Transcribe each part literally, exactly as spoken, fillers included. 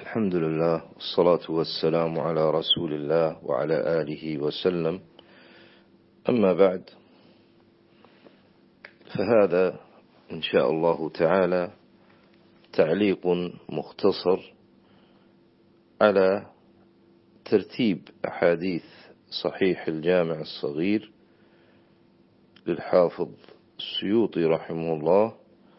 الحمد لله والصلاة والسلام على رسول الله وعلى آله وسلم. أما بعد، فهذا إن شاء الله تعالى تعليق مختصر على ترتيب أحاديث صحيح الجامع الصغير للحافظ السيوطي رحمه الله،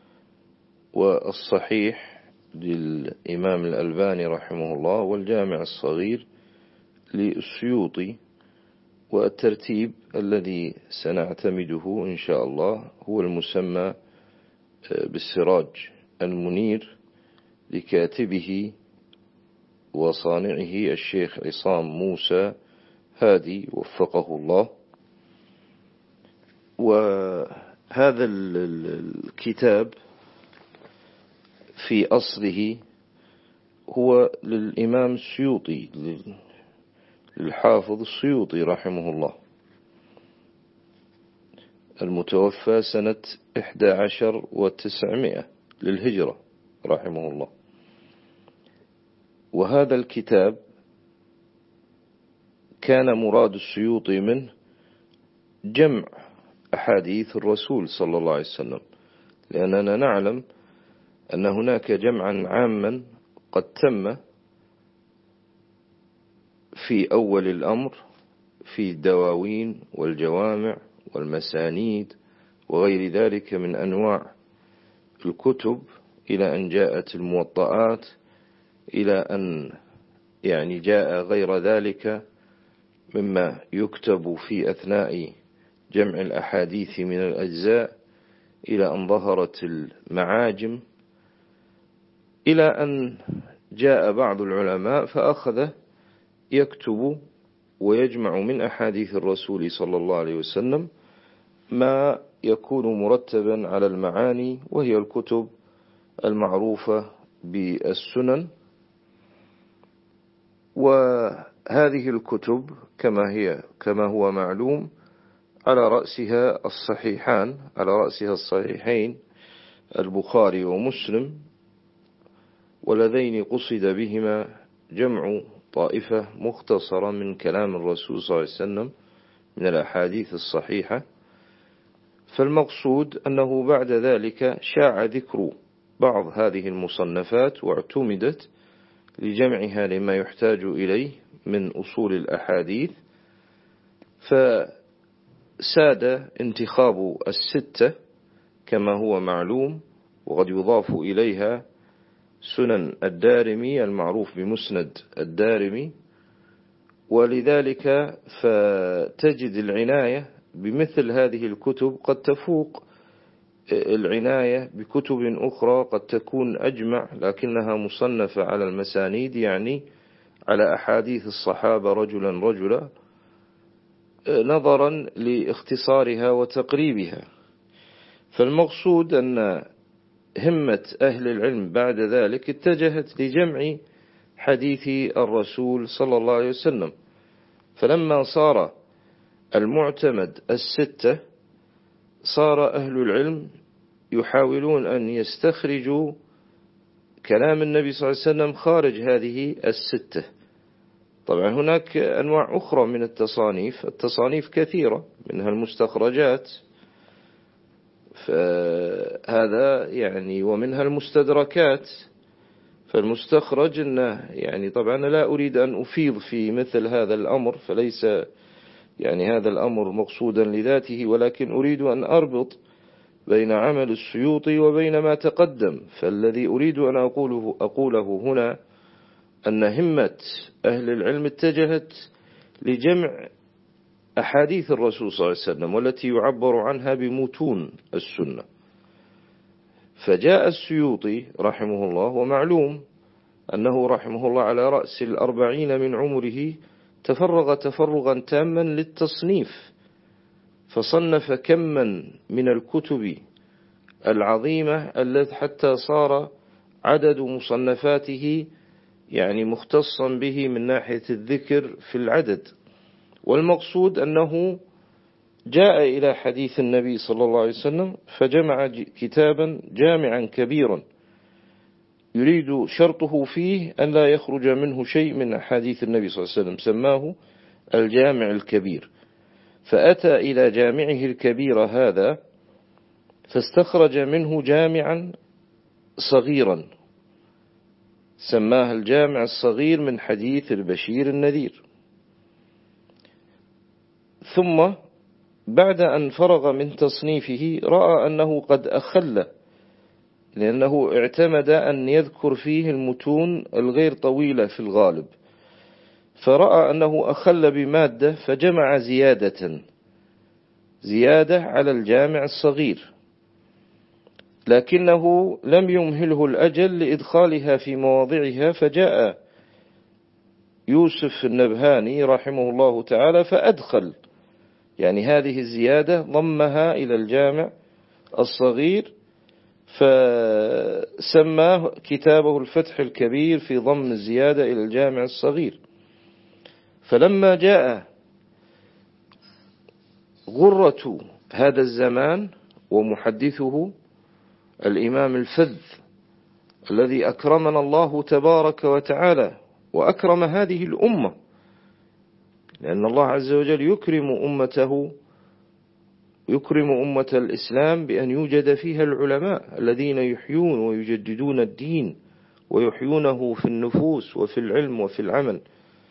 والصحيح للإمام الألباني رحمه الله، والجامع الصغير للسيوطي. والترتيب الذي سنعتمده إن شاء الله هو المسمى بالسراج المنير لكاتبه وصانعه الشيخ عصام موسى هادي وفقه الله. وهذا الكتاب في أصله هو للإمام السيوطي، للحافظ السيوطي رحمه الله، المتوفى سنة إحدى عشر وتسعمائة للهجرة رحمه الله. وهذا الكتاب كان مراد السيوطي منه جمع أحاديث الرسول صلى الله عليه وسلم، لأننا نعلم أن هناك جمعا عاما قد تم في أول الأمر في الدواوين والجوامع والمسانيد وغير ذلك من أنواع الكتب، إلى أن جاءت الموطئات، إلى أن يعني جاء غير ذلك مما يكتب في أثناء جمع الأحاديث من الأجزاء، إلى أن ظهرت المعاجم، إلى أن جاء بعض العلماء فأخذ يكتب ويجمع من أحاديث الرسول صلى الله عليه وسلم ما يكون مرتبا على المعاني، وهي الكتب المعروفة بالسنن. وهذه الكتب كما هي كما هو معلوم على رأسها الصحيحان، على رأسها الصحيحين البخاري ومسلم، واللذين قصد بهما جمع طائفة مختصرة من كلام الرسول صلى الله عليه وسلم من الأحاديث الصحيحة. فالمقصود أنه بعد ذلك شاع ذكر بعض هذه المصنفات واعتمدت لجمعها لما يحتاج إليه من أصول الأحاديث، فساد انتخاب الستة كما هو معلوم، وقد يضاف إليها سنن الدارمي المعروف بمسند الدارمي. ولذلك فتجد العناية بمثل هذه الكتب قد تفوق العناية بكتب أخرى قد تكون أجمع، لكنها مصنفة على المسانيد، يعني على أحاديث الصحابة رجلا رجلا، نظرا لاختصارها وتقريبها. فالمقصود أن همة أهل العلم بعد ذلك اتجهت لجمع حديث الرسول صلى الله عليه وسلم. فلما صار المعتمد الستة، صار أهل العلم يحاولون أن يستخرجوا كلام النبي صلى الله عليه وسلم خارج هذه الستة. طبعا هناك أنواع أخرى من التصانيف، التصانيف كثيرة منها المستخرجات، فهذا يعني ومنها المستدركات. فالمستخرج إنه يعني طبعا لا أريد أن أفيض في مثل هذا الأمر، فليس يعني هذا الأمر مقصودا لذاته، ولكن أريد أن أربط بين عمل السيوطي وبين ما تقدم. فالذي أريد أن أقوله, أقوله هنا أن همة أهل العلم اتجهت لجمع أحاديث الرسول صلى الله عليه وسلم، والتي يعبر عنها بمتون السنة. فجاء السيوطي رحمه الله، ومعلوم أنه رحمه الله على رأس الأربعين من عمره تفرغ تفرغا تاما للتصنيف، فصنف كما من الكتب العظيمة التي حتى صار عدد مصنفاته يعني مختصا به من ناحية الذكر في العدد. والمقصود أنه جاء إلى حديث النبي صلى الله عليه وسلم فجمع كتابا جامعا كبيرا يريد شرطه فيه أن لا يخرج منه شيء من أحاديث النبي صلى الله عليه وسلم، سماه الجامع الكبير. فأتى إلى جامعه الكبير هذا فاستخرج منه جامعا صغيرا سماه الجامع الصغير من حديث البشير النذير. ثم بعد أن فرغ من تصنيفه رأى أنه قد أخل، لأنه اعتمد أن يذكر فيه المتون الغير طويلة في الغالب، فرأى أنه أخل بمادة فجمع زيادة زيادة على الجامع الصغير، لكنه لم يمهله الأجل لإدخالها في مواضعها، فجاء يوسف النبهاني رحمه الله تعالى فأدخل يعني هذه الزيادة، ضمها إلى الجامع الصغير، فسماه كتابه الفتح الكبير في ضم الزيادة إلى الجامع الصغير. فلما جاء غرة هذا الزمان ومحدثه الإمام الفذ الذي أكرمنا الله تبارك وتعالى وأكرم هذه الأمة، لأن الله عز وجل يكرم أمته يكرم أمة الإسلام بأن يوجد فيها العلماء الذين يحيون ويجددون الدين ويحيونه في النفوس وفي العلم وفي العمل.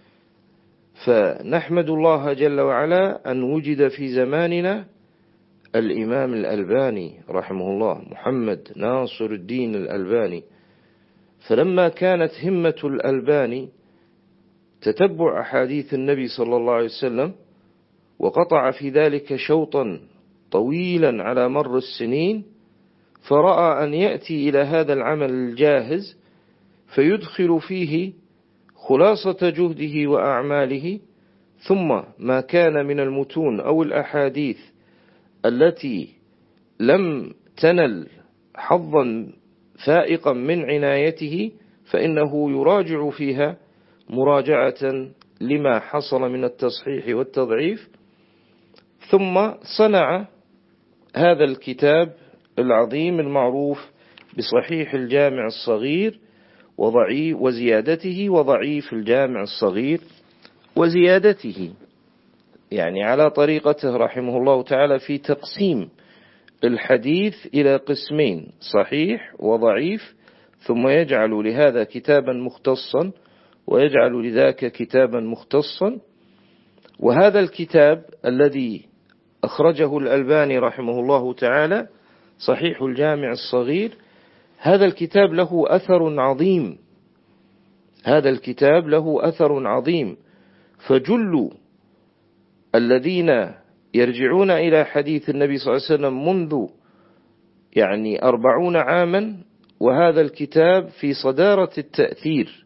فنحمد الله جل وعلا أن وجد في زماننا الإمام الألباني رحمه الله، محمد ناصر الدين الألباني. فلما كانت همة الألباني تتبع أحاديث النبي صلى الله عليه وسلم، وقطع في ذلك شوطا طويلا على مر السنين، فرأى أن يأتي إلى هذا العمل الجاهز فيدخل فيه خلاصة جهده وأعماله، ثم ما كان من المتون أو الأحاديث التي لم تنل حظا فائقا من عنايته فإنه يراجع فيها مراجعة لما حصل من التصحيح والتضعيف. ثم صنع هذا الكتاب العظيم المعروف بصحيح الجامع الصغير وضعيف وزيادته وضعيف الجامع الصغير وزيادته، يعني على طريقته رحمه الله تعالى في تقسيم الحديث إلى قسمين، صحيح وضعيف، ثم يجعل لهذا كتابا مختصا ويجعل لذاك كتابا مختصا. وهذا الكتاب الذي أخرجه الألباني رحمه الله تعالى صحيح الجامع الصغير، هذا الكتاب له أثر عظيم هذا الكتاب له أثر عظيم فجل الذين يرجعون إلى حديث النبي صلى الله عليه وسلم منذ يعني أربعون عاما، وهذا الكتاب في صدارة التأثير،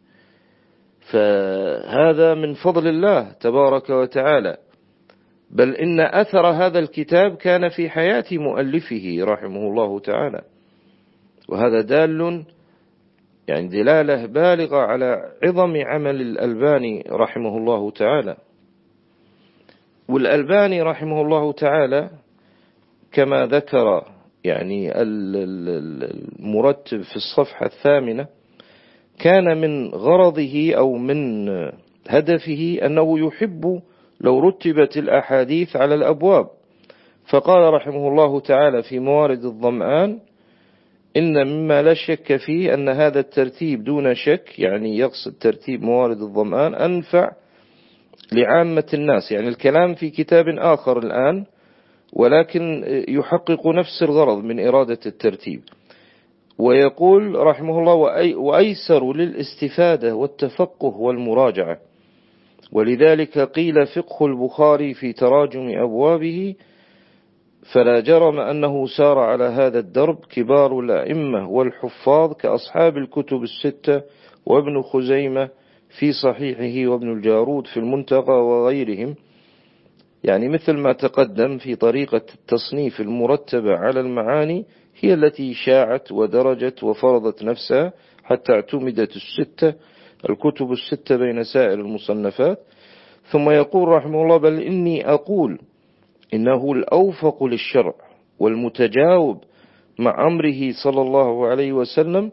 فهذا من فضل الله تبارك وتعالى. بل إن أثر هذا الكتاب كان في حياة مؤلفه رحمه الله تعالى، وهذا دال يعني دلالة بالغة على عظم عمل الألباني رحمه الله تعالى. والألباني رحمه الله تعالى كما ذكر يعني المرتب في الصفحة الثامنة، كان من غرضه أو من هدفه أنه يحب لو رتبت الأحاديث على الأبواب. فقال رحمه الله تعالى في موارد الظمآن: إن مما لا شك فيه أن هذا الترتيب دون شك، يعني يقصد ترتيب موارد الظمآن، أنفع لعامة الناس. يعني الكلام في كتاب آخر الآن، ولكن يحقق نفس الغرض من إرادة الترتيب. ويقول رحمه الله: وأيسر للاستفادة والتفقه والمراجعة، ولذلك قيل فقه البخاري في تراجم أبوابه، فلا جرم أنه سار على هذا الدرب كبار الأئمة والحفاظ كأصحاب الكتب الستة وابن خزيمة في صحيحه وابن الجارود في المنتقى وغيرهم، يعني مثل ما تقدم في طريقة التصنيف المرتبة على المعاني هي التي شاعت ودرجت وفرضت نفسها حتى اعتمدت الستة الكتب الستة بين سائر المصنفات. ثم يقول رحمه الله: بل إني أقول إنه الأوفق للشرع والمتجاوب مع أمره صلى الله عليه وسلم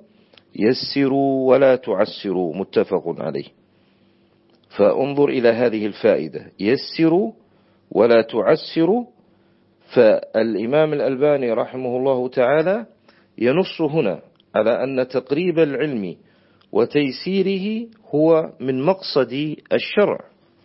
يسروا ولا تعسروا، متفق عليه. فانظر إلى هذه الفائدة، يسروا ولا تعسروا. فالإمام الألباني رحمه الله تعالى ينص هنا على أن تقريب العلم وتيسيره هو من مقصد الشرع.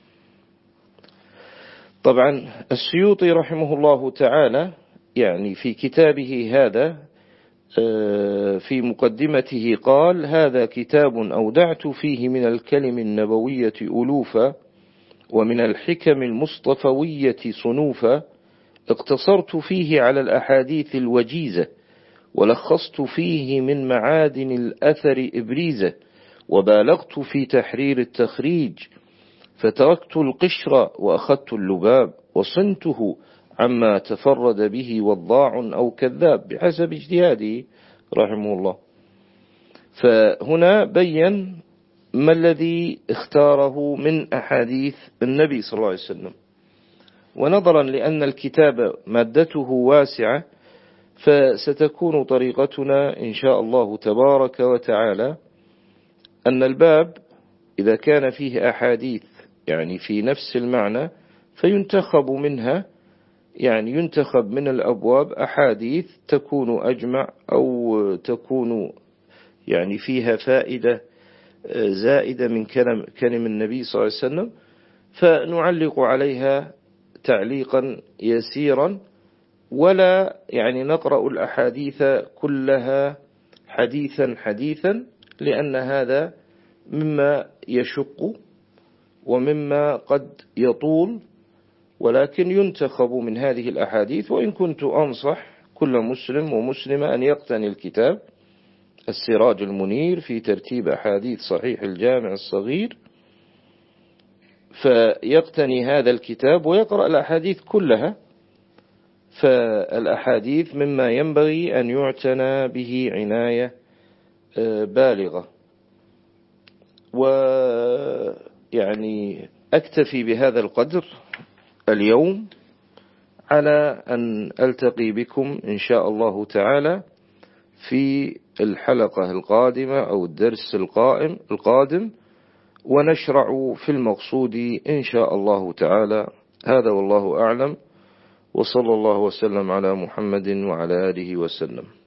طبعا السيوطي رحمه الله تعالى يعني في كتابه هذا في مقدمته قال: هذا كتاب أودعت فيه من الكلم النبوية ألوفا، ومن الحكم المصطفوية صنوفا، اقتصرت فيه على الأحاديث الوجيزة، ولخصت فيه من معادن الأثر إبريزة، وبالغت في تحرير التخريج، فتركت القشر وأخذت اللباب، وصنته عما تفرد به وضاع أو كذاب، بحسب اجتهاده رحمه الله. فهنا بين ما الذي اختاره من أحاديث النبي صلى الله عليه وسلم. ونظرا لأن الكتاب مادته واسعة، فستكون طريقتنا إن شاء الله تبارك وتعالى أن الباب إذا كان فيه أحاديث يعني في نفس المعنى فينتخب منها، يعني ينتخب من الأبواب أحاديث تكون أجمع أو تكون يعني فيها فائدة زائدة من كلام كلام النبي صلى الله عليه وسلم، فنعلق عليها تعليقا يسيرا، ولا يعني نقرأ الأحاديث كلها حديثا حديثا، لأن هذا مما يشق ومما قد يطول، ولكن ينتخب من هذه الأحاديث. وإن كنت أنصح كل مسلم ومسلمة أن يقتني الكتاب السراج المنير في ترتيب أحاديث صحيح الجامع الصغير، فيقتني هذا الكتاب ويقرأ الأحاديث كلها. فالأحاديث مما ينبغي أن يعتنى به عناية بالغة. ويعني أكتفي بهذا القدر اليوم، على أن ألتقي بكم إن شاء الله تعالى في الحلقة القادمة أو الدرس القائم القادم، ونشرع في المقصود إن شاء الله تعالى. هذا والله أعلم، وصلى الله وسلم على محمد وعلى آله وسلم.